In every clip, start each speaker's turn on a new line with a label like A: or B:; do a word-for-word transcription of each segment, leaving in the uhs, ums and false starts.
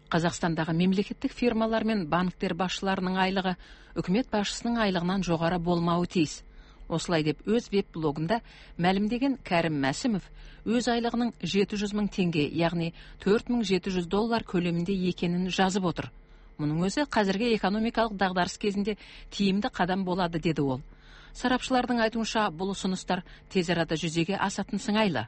A: Қазақстандағы мемлекеттік фирмалар мен банктер басшыларының айлығы үкімет басшысының айлығынан жоғары болмауы тиіс. Осылай деп өз веб-блогында мәлімдеген Кәрім Мәсімов өз айлығының жеті жүз мың теңге, яғни төрт мың жеті жүз доллар көлемінде екенін жазып отыр. Мұның өзі қазіргі экономикалық дағдарыс кезінде тиімді қадам болады, деді ол. Сарапшылардың айтуынша, бұл ұсыныстар тез арада жүзеге асатын сыңайлы.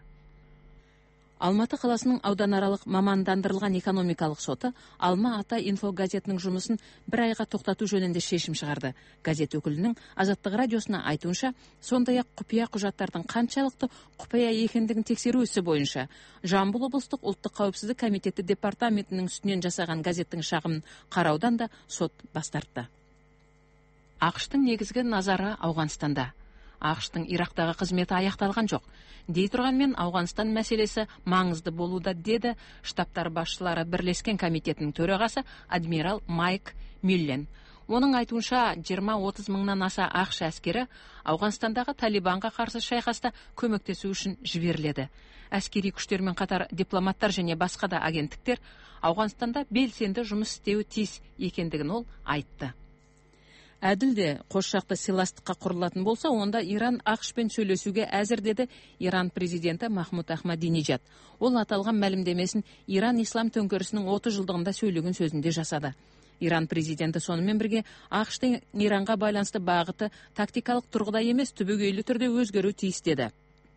A: Алматы қаласының ауданаралық мамандандырылған экономикалық соты Алма Ата инфо газетінің жұмысын бір айға тоқтату жөнінде шешім шығарды. Газет өкілінің Азаттық радиосына айтуынша, сондай-ақ құпия құжаттардың қаншалықты құпия екендігін тексеру ісі бойынша Жамбыл облыстық ұлттық қауіпсіздік комитеті департаментінің үстінен жасаған газеттің шағымын қараудан да сот бас тартты. ақш-тың негізгі назары Ауғанстанда. ақш-тың Ирактағы қызметі аяқталған жоқ. Дей тұрғанмен, Ауғанстан мәселесі маңызды болуда, деді штабтар басшылары бірлескен комитетінің төрағасы адмирал Майк Мюллен. Оның айтуынша, жиырма отыз мыңнан аса ақш әскері Ауғанстандағы Талибанға қарсы шайқаста көмектесу үшін жіберіледі. Әскери күштермен қатар дипломаттар және басқа да агенттіктер Ауғанстанда белсенді жұмыс істеуі тиіс екендігін ол айтты. Әділде қос жақты сыйластыққа құрылатын болса, онда Иран ақш-пен сөйлесуге әзір, деді Иран президенті Махмуд Ахмадинежад. Ол аталған мәлімдемесін Иран ислам төңкерісінің отыз жылдығында сөйлеген сөзінде жасады. Иран президенті сонымен бірге ақш-тың Иранға байланысты бағыты тактикалық тұрғыда емес, түбегейлі түрде өзгеру тиіс, деді.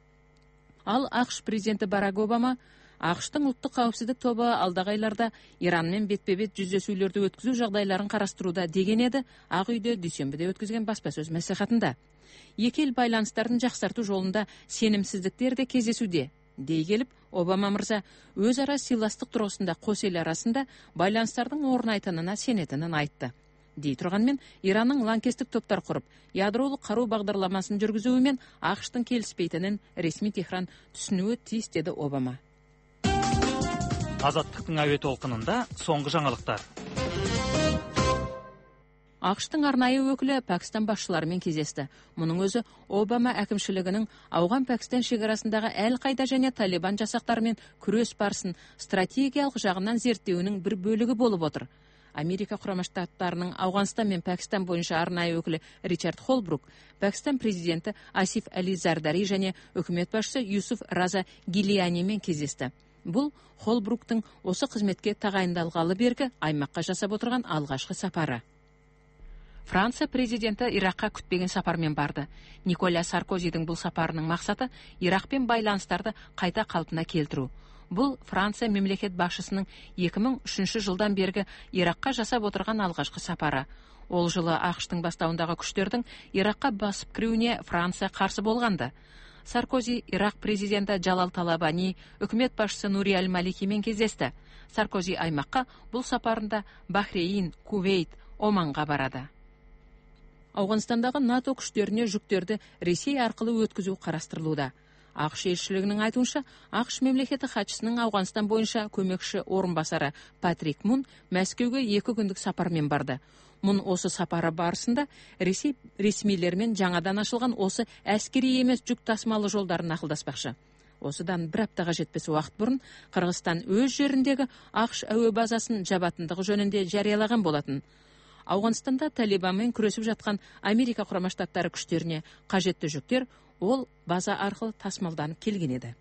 A: Ал ақш президенті Барак Обама ақш-тың ұлттық қауіпсіздік тобы алдағы айларда Иранмен бетпе-бет жүздесулерді өткізу жағдайларын қарастыруда деген еді Ақ үйде дүйсенбіде өткізген баспасөз мәслихатында. Екі ел байланыстарын жақсарту жолында сенімсіздіктер де кездесуде, дей келіп, Обама мырза өзара сыйластық тұрғысында қос ел арасында байланыстардың орнайтынына сенетінін айтты. Дей тұрғанмен, Иранның лаңкестік топтар құрып, ядролық қару бағдарламасын жүргізуімен ақш-тың келіспейтінін ресми Техран түсінуі тиіс, деді Обама.
B: Азаттықтың әуе толқынында соңғы жаңалықтар.
A: ақш-тың арнайы өкілі Пәкістан басшыларымен кездесті. Мұның өзі Обама әкімшілігінің Ауған-Пәкістан шекарасындағы әл-Қайда және Талибан жасақтарымен күрес барысын стратегиялық жағынан зерттеуінің бір бөлігі болып отыр. Америка Құрама Штаттарының Ауғанстан мен Пәкістан бойынша арнайы өкілі Ричард Холбрук, Пәкістан президенті Асиф Али Зардари және үкімет басшысы Юсуф Раза Гилиянимен кездесті. Бұл Холбруктың осы қызметке тағайындалғалы бергі аймаққа жасап отырған алғашқы сапары. Франция президенті Иракқа күтпеген сапармен барды. Николя Саркозидің бұл сапарының мақсаты Иракпен байланыстарды қайта қалпына келтіру. Бұл Франция мемлекет басшысының екі мың үшінші жылдан бергі Иракқа жасап отырған алғашқы сапары. Ол жылы ақш-тың бастауындағы күштердің Иракқа басып кіруіне Франция қарсы болғанды. Саркози Ирак президенті Джалал Талабани, үкімет басшысы Нури Аль-Маликимен кездесті. Саркози аймаққа бұл сапарында Бахрейн, Кувейт, Оманға барады. Ауғанстандағы НАТО күштеріне жүктерді Ресей арқылы өткізу қарастырылуда. ақш елшілігінің айтуынша, ақш мемлекеті хатшысының Ауғанстан бойынша көмекші орынбасары Патрик Мун Мәскеуге екі күндік сапармен барды. Мұн осы сапары барысында Ресей ресмилермен жаңадан ашылған осы әскери емес жүк тасымалы жолдарын ақылдаспақшы. Осыдан бір аптаға жетпес уақыт бұрын Қырғызстан өз жеріндегі ақш әуе базасын жабатындығы жөнінде жариялаған болатын. Ауғанстанда Талибанмен күресіп жатқан Америка Құрама Штаттары күштеріне қажетті жүктер ол база арқылы тасымалданып келген еді.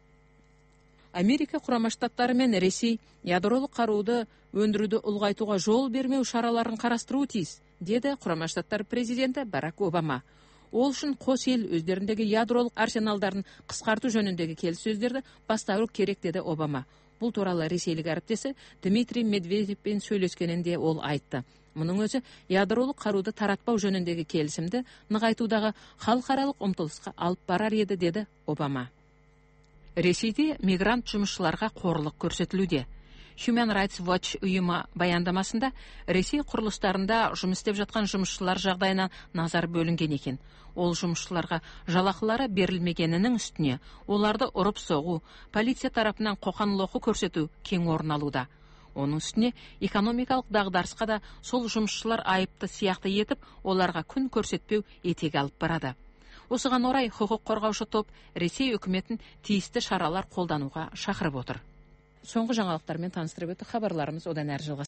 A: Америка Құрама Штаттары мен Ресей ядролық қаруды өндіруді ұлғайтуға жол бермеу шараларын қарастыруы тиіс, деді Құрама Штаттар президенті Барак Обама. Ол үшін қос ел өздеріндегі ядролық арсеналдарын қысқарту жөніндегі келіссөздерді бастауы керек, деді Обама. Бұл туралы ресейлік әріптесі Дмитрий Медведевпен сөйлескенінде ол айтты. Мұның өзі ядролық қаруды таратпау жөніндегі келісімді нығайтудағы халықаралық ұмтылысқа алып барар еді, деді Обама. Ресейде мигрант жұмысшыларға қорлық көрсетілуде. Human Rights Watch ұйымы баяндамасында Ресей құрылыстарында жұмыс істеп жатқан жұмысшылар жағдайына назар бөлінген екен. Ол жұмысшыларға жалақылары берілмегенінің үстіне оларды ұрып соғу, полиция тарапынан қоқан-лоққы көрсету кең орын алуда. Оның үстіне экономикалық дағдарысқа да сол жұмысшылар айыпты сияқты етіп, оларға күн көрсетпеу етек алып барады. Осыған орай құқық қорғаушы топ Ресей үкіметін тиісті шаралар қолдануға шақырып отыр. Соңғы жаңалықтармен таныстырып өтті, хабарларымыз одан әрі жалғасады.